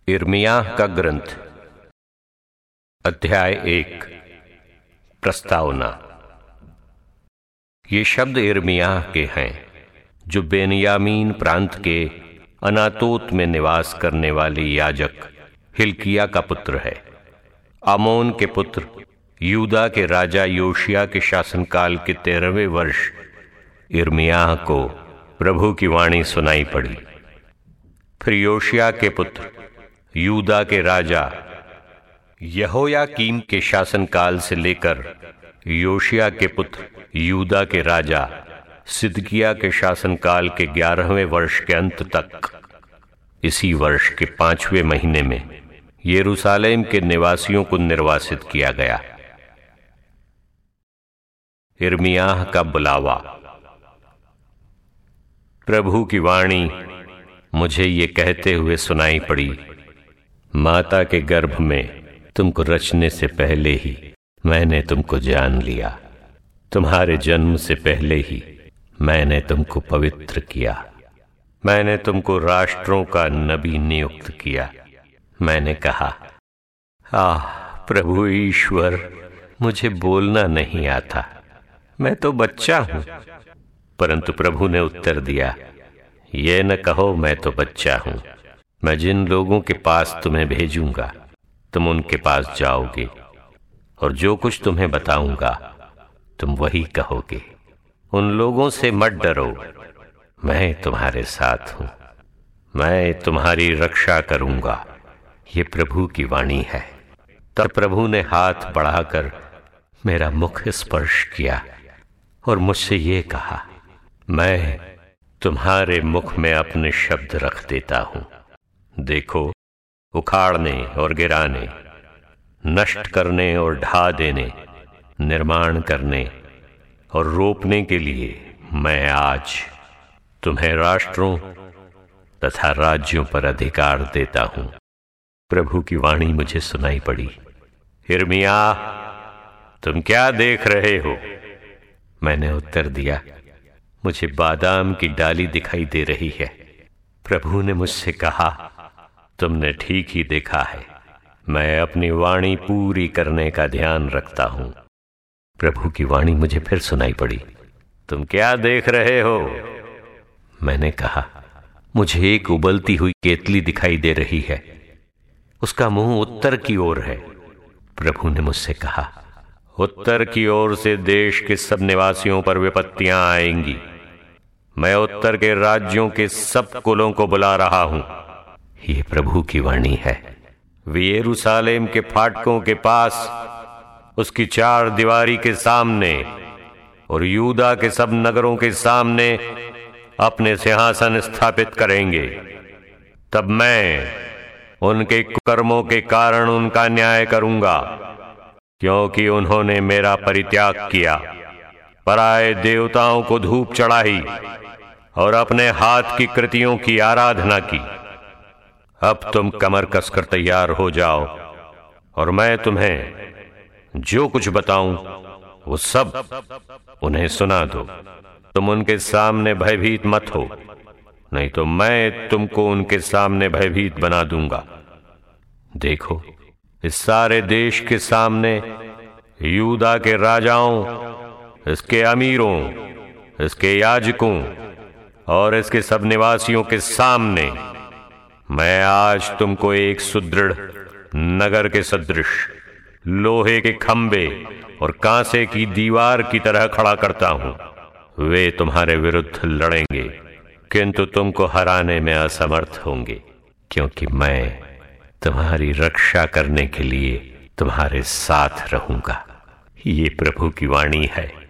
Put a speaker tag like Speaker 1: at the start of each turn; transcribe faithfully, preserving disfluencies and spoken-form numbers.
Speaker 1: यिर्मयाह का ग्रंथ अध्याय एक। प्रस्तावना। ये शब्द यिर्मयाह के हैं जो बेन्यामीन प्रांत के अनातोत में निवास करने वाले याजक हिल्किय्याह का पुत्र है। आमोन के पुत्र यूदा के राजा योशिय्याह के शासनकाल के तेरहवें वर्ष यिर्मयाह को प्रभु की वाणी सुनाई पड़ी। फिर योशिय्याह के पुत्र यूदा के राजा यहोयाकीम के शासनकाल से लेकर योशिय्याह के पुत्र यूदा के राजा सिदकिय्याह के शासनकाल के ग्यारहवें वर्ष के अंत तक, इसी वर्ष के पांचवें महीने में यरूशलेम के निवासियों को निर्वासित किया गया। यिर्मयाह का बुलावा। प्रभु की वाणी मुझे ये कहते हुए सुनाई पड़ी, माता के गर्भ में तुमको रचने से पहले ही मैंने तुमको जान लिया, तुम्हारे जन्म से पहले ही मैंने तुमको पवित्र किया, मैंने तुमको राष्ट्रों का नबी नियुक्त किया। मैंने कहा, आह प्रभु ईश्वर, मुझे बोलना नहीं आता, मैं तो बच्चा हूं। परंतु प्रभु ने उत्तर दिया, ये न कहो मैं तो बच्चा हूं। मैं जिन लोगों के पास तुम्हें भेजूंगा तुम उनके पास जाओगे, और जो कुछ तुम्हें बताऊंगा तुम वही कहोगे। उन लोगों से मत डरो, मैं तुम्हारे साथ हूं, मैं तुम्हारी रक्षा करूंगा। ये प्रभु की वाणी है। तब प्रभु ने हाथ बढ़ाकर मेरा मुख स्पर्श किया और मुझसे ये कहा, मैं तुम्हारे मुख में अपने शब्द रख देता हूं। देखो, उखाड़ने और गिराने, नष्ट करने और ढा देने, निर्माण करने और रोपने के लिए मैं आज तुम्हें राष्ट्रों तथा राज्यों पर अधिकार देता हूं। प्रभु की वाणी मुझे सुनाई पड़ी, यिर्मयाह, तुम क्या देख रहे हो? मैंने उत्तर दिया, मुझे बादाम की डाली दिखाई दे रही है। प्रभु ने मुझसे कहा, तुमने ठीक ही देखा है, मैं अपनी वाणी पूरी करने का ध्यान रखता हूं। प्रभु की वाणी मुझे फिर सुनाई पड़ी, तुम क्या देख रहे हो? मैंने कहा, मुझे एक उबलती हुई केतली दिखाई दे रही है, उसका मुंह उत्तर की ओर है। प्रभु ने मुझसे कहा, उत्तर की ओर से देश के सब निवासियों पर विपत्तियां आएंगी। मैं उत्तर के राज्यों के सब कुलों को बुला रहा हूं। ये प्रभु की वाणी है। वे यरूशलेम के फाटकों के पास, उसकी चार दीवारी के सामने और यूदा के सब नगरों के सामने अपने सिंहासन स्थापित करेंगे। तब मैं उनके कर्मों के कारण उनका न्याय करूंगा, क्योंकि उन्होंने मेरा परित्याग किया, पराए देवताओं को धूप चढ़ाई और अपने हाथ की कृतियों की आराधना की। अब तुम कमर कसकर तैयार हो जाओ, और मैं तुम्हें जो कुछ बताऊं वो सब उन्हें सुना दो। तुम उनके सामने भयभीत मत हो, नहीं तो मैं तुमको उनके सामने भयभीत बना दूंगा। देखो, इस सारे देश के सामने, यूदा के राजाओं, इसके अमीरों, इसके याजकों और इसके सब निवासियों के सामने मैं आज तुमको एक सुदृढ़ नगर के सदृश लोहे के खंबे और कांसे की दीवार की तरह खड़ा करता हूं। वे तुम्हारे विरुद्ध लड़ेंगे, किंतु तुमको हराने में असमर्थ होंगे, क्योंकि मैं तुम्हारी रक्षा करने के लिए तुम्हारे साथ रहूंगा। ये प्रभु की वाणी है।